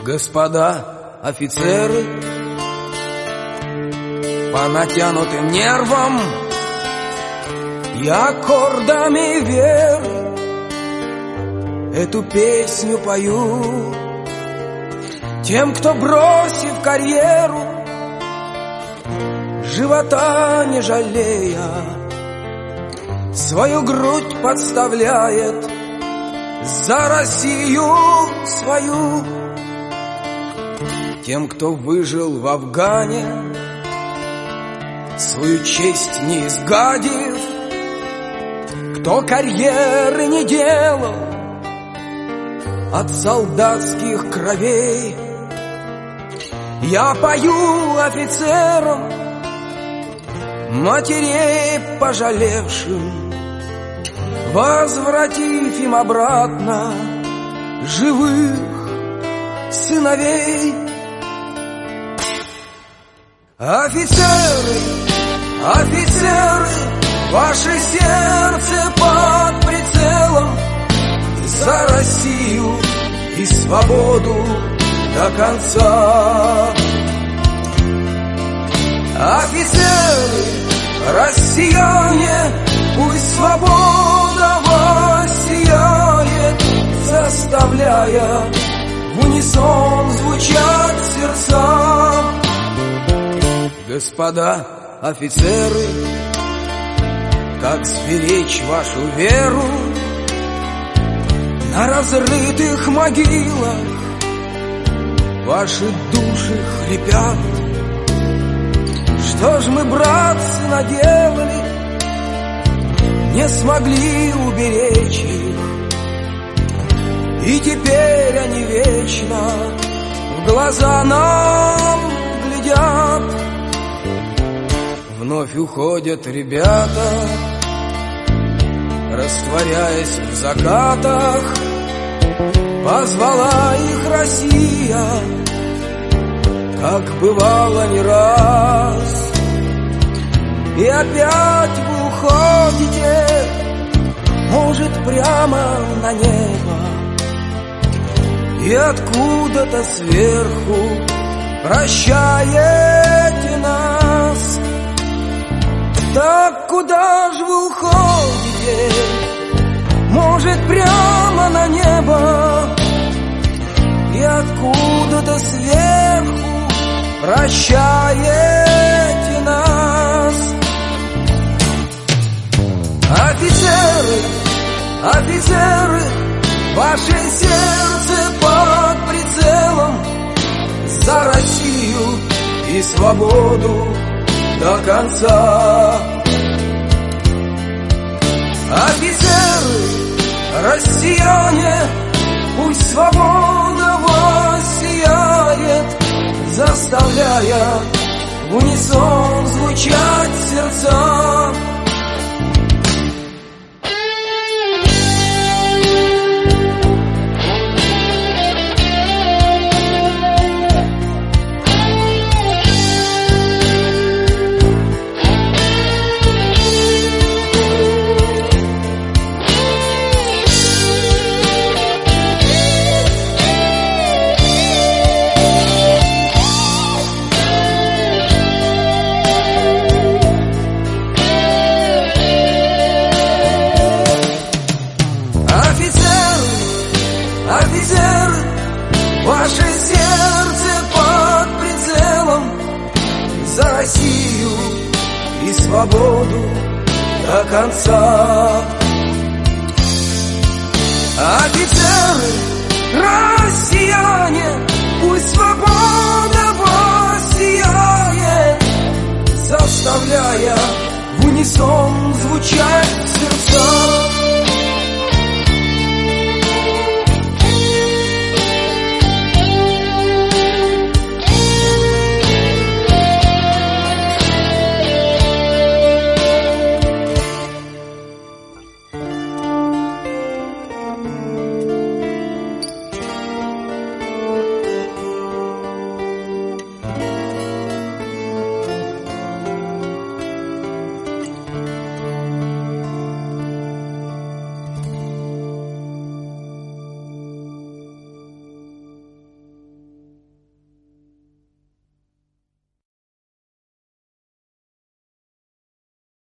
Господа офицеры, по натянутым нервам и аккордами веры эту песню пою тем, кто, бросив карьеру, живота не жалея, свою грудь подставляет за Россию свою. Тем, кто выжил в Афгане, свою честь не изгадив, кто карьеры не делал от солдатских кровей, я пою офицерам, матерей пожалевшим, возвратив им обратно живых сыновей. Офицеры, офицеры, ваше сердце под прицелом, за Россию и свободу до конца. Офицеры, россияне, пусть свобода воссияет, заставляя в унисон звучать сердца. Господа офицеры, как сберечь вашу веру на разрытых могилах? Ваши души хрипят. Что ж мы, братцы, наделали, не смогли уберечь их, и теперь они вечно в глаза нам глядят. Вновь уходят ребята, растворяясь в закатах, позвала их Россия, как бывало не раз. И опять вы уходите, может, прямо на небо, и откуда-то сверху прощаете нас. Так куда ж вы уходите? Может, прямо на небо, и откуда-то сверху прощаете нас. Офицеры, офицеры, ваше сердце под прицелом, за Россию и свободу до конца. Офицеры, россияне, пусть свобода воссияет, заставляя в унисон звучать сердца. Офицеры, ваше сердце под прицелом, за Россию и свободу до конца. Офицеры, россияне,